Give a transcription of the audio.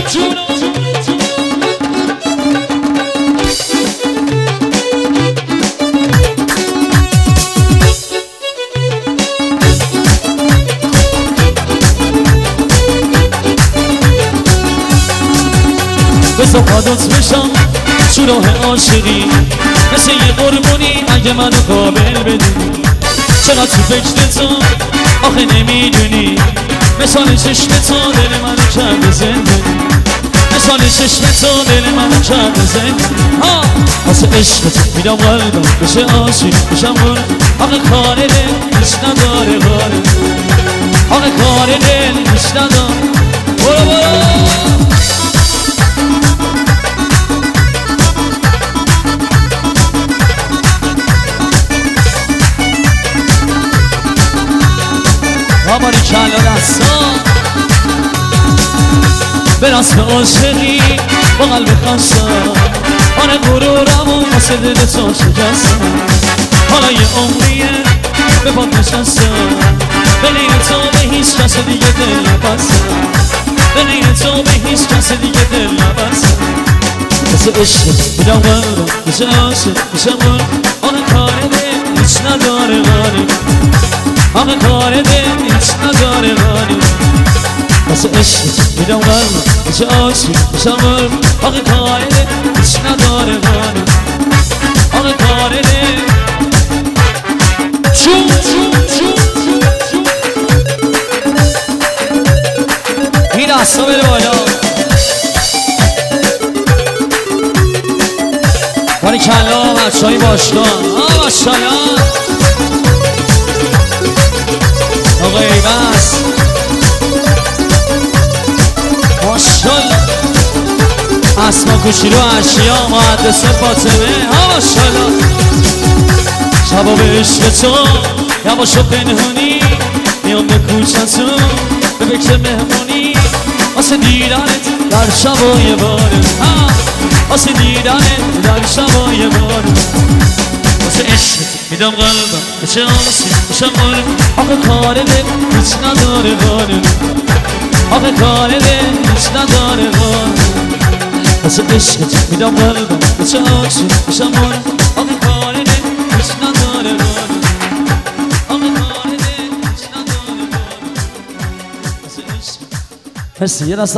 بزا پادوت بشم تو راه عاشقی مثل یه قربونی اگه منو قابل بدونی چقدر تو فکر تو آخه نمیدونی مثال چشم تو دل منو کرده زندگی مثال چشم تو دل منو کرده زندگی واسه عشقت میدم قلبم بشه عاشق بشم غرم آخه کار دل هیچ نداره غاره آخه کار دل هیچ نداره برو برو باری کلا دستا براس به عاشقی با قلب خستم آره غرورمون واسه دل تو شکستم حالا یه عمریه به پات نشستم به غیر تو به هیچ کس دیگه دل نبستم به غیر تو به هیچ کس دیگه دل نبستم واسه عشقت میدم قلبم بشه عاشق بشه غرم آره کار دل هیچ نداره غالب آقا کار دل هیچ نداره غالب واسه عشقت میدم قلبم بشه عاشق بشم غرم آقا کار دل هیچ نداره غالب آقا کار دل چون این دستا بره بالا باری کلا بچه های باشگاه ماشاءالله آقا ایبس ماشالله اسما کشی رو اشیا محدث فاطمه ماشالله شبا به عشق تو یواش و پنهونی میام به کوچتون به فکر مهمونی واسه دیدنت در شبای باره واسه دیدنت در شبای باره واسه عشقت میدم قلبم بچه عاشق بشم غرم آخه کار دل هیچ نداره غالب آخه کار دل هیچ نداره غالب واسه عشقت میدم قلبم بچه عاشق بشم غرم آخه کار دل هیچ نداره غالب آخه کار دل هیچ نداره غالب واسه عشقت مرسی یه